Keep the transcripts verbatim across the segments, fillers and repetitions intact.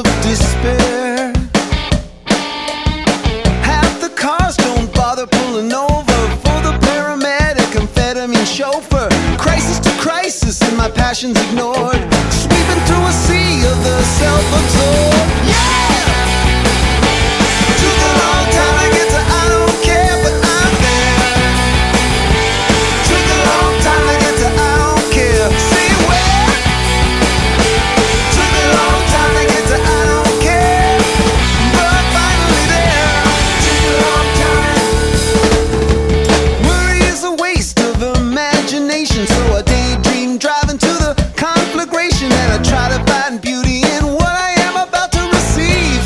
despair. Half the cars don't bother pulling over for the paramedic, amphetamine chauffeur. Crisis to crisis and my passion's ignored, sweeping through a sea of the self-absorbed. Yeah! Took a long time to get to I don't care, but I'm there. Took a long time to get to I don't care. See where? Took a long time to get to I don't care, but finally there. Took a long time. Worry is a waste of imagination, so I daydream driving to the conflagration, and I try to find beauty in what I am about to receive.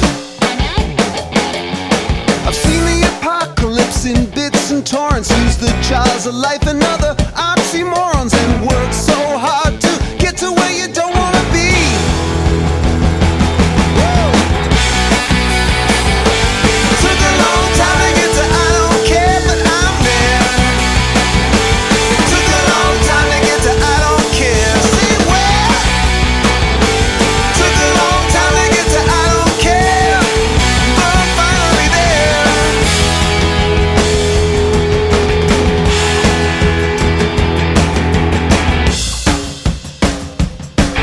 I've seen the apocalypse in bits and torrents, use the jaws of life and other oxymorons, and work so hard to get to where you don't want to be. Woo! Took a long time to get to I don't care, but I'm there. Took a long time to get to I don't care. See where? Took a long time to get to I don't care, but I'm finally there.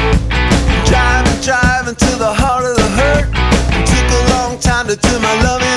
Driving, driving to the heart of the hurt. Took a long time to do my loving